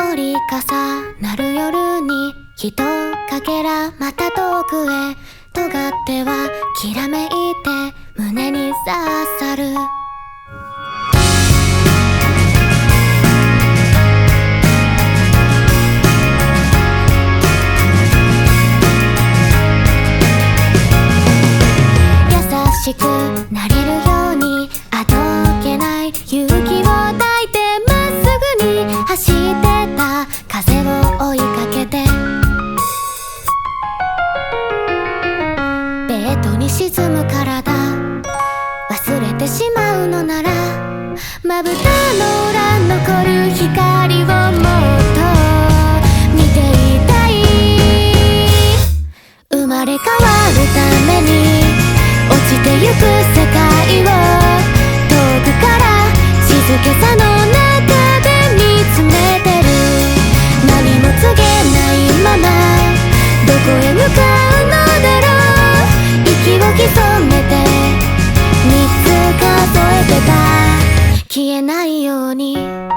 折重なる夜にひとかけらまた遠くへ尖ってはきらめいて胸に刺さる優しくなれるようにあどけない勇気を抱いてまっすぐに走ってた風を追いかけてベッドに沈む体忘れてしまうのならまぶたの裏残る光をもっと見ていたい生まれ変わるために落ちてゆく世界を遠くから静けさの中で見つめてる何も告げないままどこへ向かうのだろう息を潜めて3つ数えてた消えないように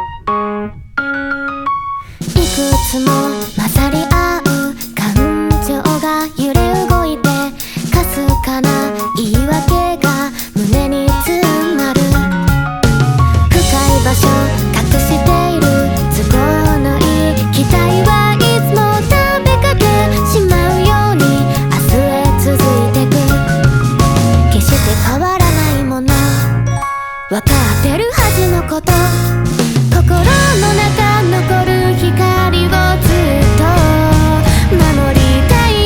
いくつも混ざり合う感情が揺れ動いてかすかな言い訳が胸に詰まる深い場所隠している都合のいい期待はいつも食べかけしまうように明日へ続いてく決して変わらないもの分かってるはずのこと心の中残る光をずっと守りたい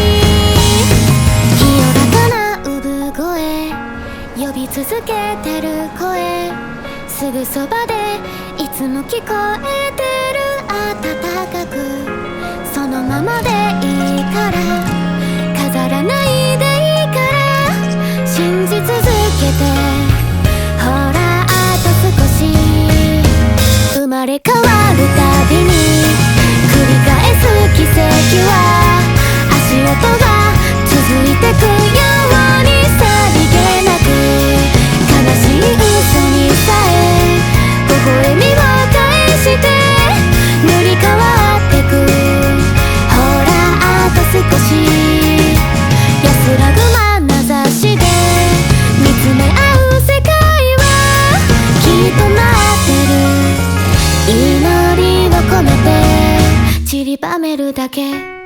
清らかな産声呼び続けてる声すぐそばでいつも聞こえてる温かくそのままでいいから飾らないでいいから信じ続けてほらあと少し生まれ変わるたびに繰り返す奇跡は足音が続いてくようにさりげなく悲しい嘘にさえ微笑みを返して塗り替わってくほらあと少し安らぐ眼差しで見つめ合う世界はきっと待ってる祈りを込めて散りばめるだけ